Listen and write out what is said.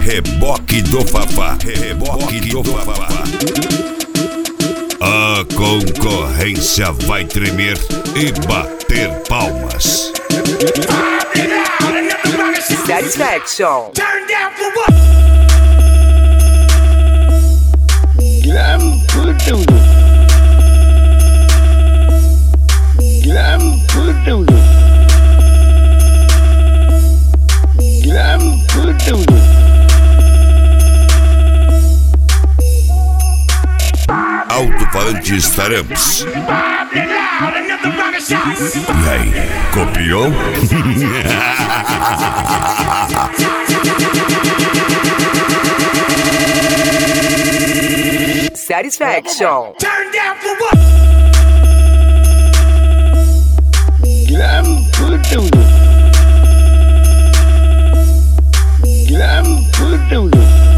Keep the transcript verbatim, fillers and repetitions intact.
Reboque do Fafá, reboque do Fafá. A concorrência vai tremer e bater palmas. Satisfaction. Turn down for what? Glam Pududu. Glam Pududu. Glam Pududu. Alto-falante estaremos. E aí, copiou? Satisfaction. Turn down for what? Glam Pududu. Glam Pududu.